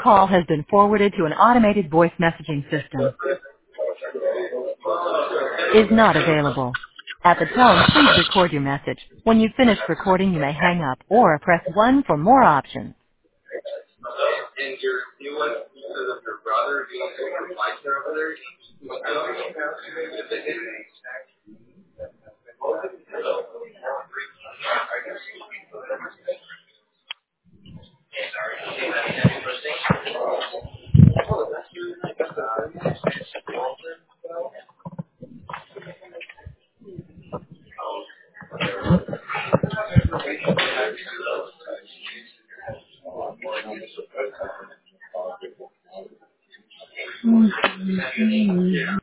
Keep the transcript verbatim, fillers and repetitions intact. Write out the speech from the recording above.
call has been forwarded to an automated voice messaging system. Is not available. At the tone, please record your message. When you've finished recording, you may hang up or press one for more options. And your you went because of your brother, you also your wife are over there. I don't know if they did.